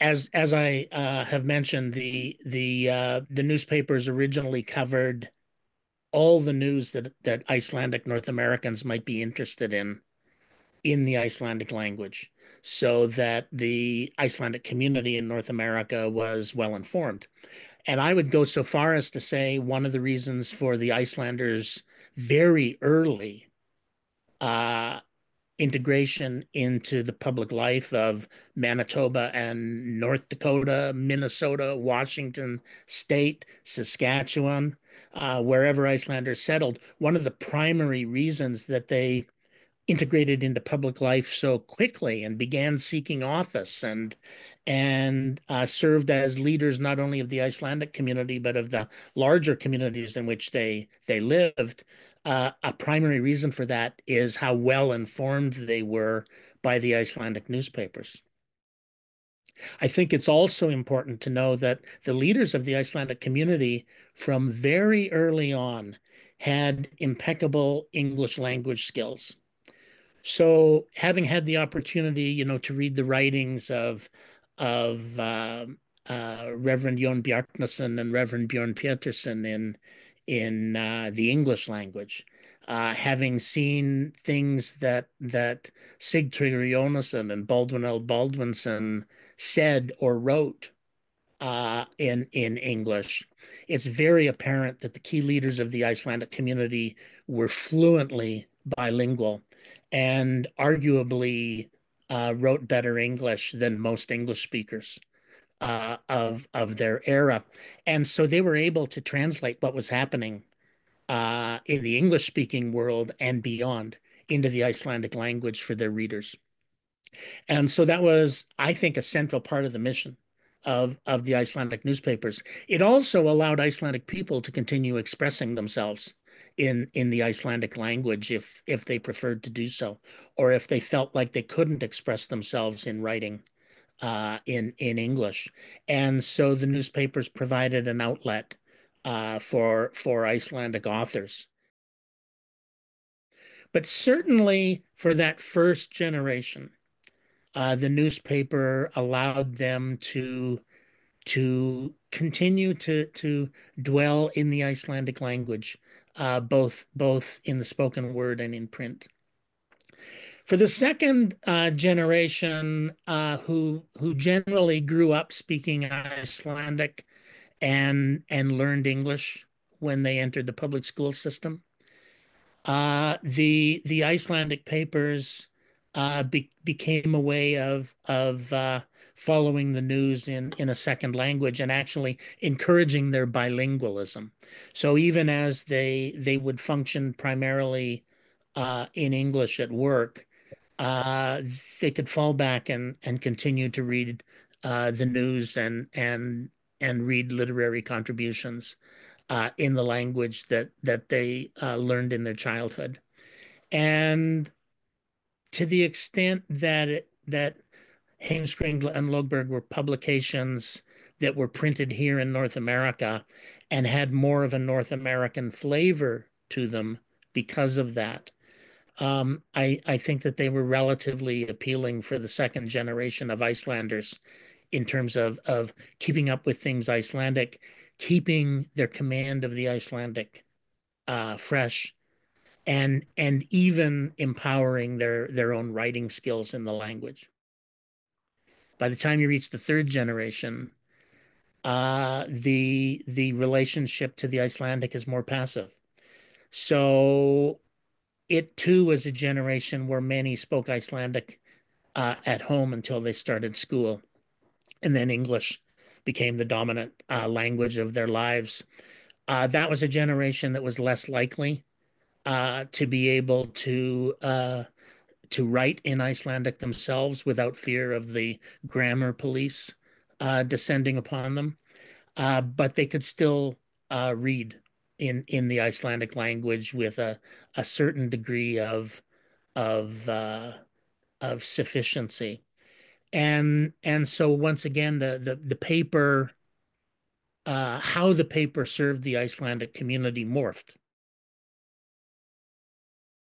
as I have mentioned, the newspapers originally covered all the news that Icelandic North Americans might be interested in the Icelandic language, so that the Icelandic community in North America was well informed. And I would go so far as to say one of the reasons for the Icelanders' very early uh, integration into the public life of Manitoba and North Dakota, Minnesota, Washington State, Saskatchewan, wherever Icelanders settled, one of the primary reasons that they integrated into public life so quickly and began seeking office and served as leaders not only of the Icelandic community but of the larger communities in which they lived. A primary reason for that is how well informed they were by the Icelandic newspapers. I think it's also important to know that the leaders of the Icelandic community from very early on had impeccable English language skills. So, having had the opportunity, to read the writings of Reverend Jon Bjartnason and Reverend Bjorn Peterson in the English language, having seen things that Sigtryggur Jónasson and Baldwin L. Baldwinson said or wrote in English, it's very apparent that the key leaders of the Icelandic community were fluently bilingual and arguably wrote better English than most English speakers of their era. And so they were able to translate what was happening in the English speaking world and beyond into the Icelandic language for their readers. And so that was, I think, a central part of the mission of the Icelandic newspapers. It also allowed Icelandic people to continue expressing themselves in the Icelandic language if they preferred to do so, or if they felt like they couldn't express themselves in writing in English. And so the newspapers provided an outlet for Icelandic authors. But certainly for that first generation, the newspaper allowed them to continue to dwell in the Icelandic language, both in the spoken word and in print. For the second generation, who generally grew up speaking Icelandic and learned English when they entered the public school system, the Icelandic papers became a way of following the news in a second language and actually encouraging their bilingualism. So even as they would function primarily in English at work, uh, they could fall back and continue to read the news and read literary contributions in the language that they learned in their childhood. And to the extent that Heimskringla and Logberg were publications that were printed here in North America and had more of a North American flavor to them because of that. I think that they were relatively appealing for the second generation of Icelanders in terms of keeping up with things Icelandic, keeping their command of the Icelandic fresh, and even empowering their own writing skills in the language. By the time you reach the third generation, the relationship to the Icelandic is more passive. So it too was a generation where many spoke Icelandic at home until they started school, and then English became the dominant language of their lives. That was a generation that was less likely to be able to write in Icelandic themselves without fear of the grammar police descending upon them. But they could still read in the Icelandic language with a certain degree of of sufficiency. And so once again, the paper, how the paper served the Icelandic community morphed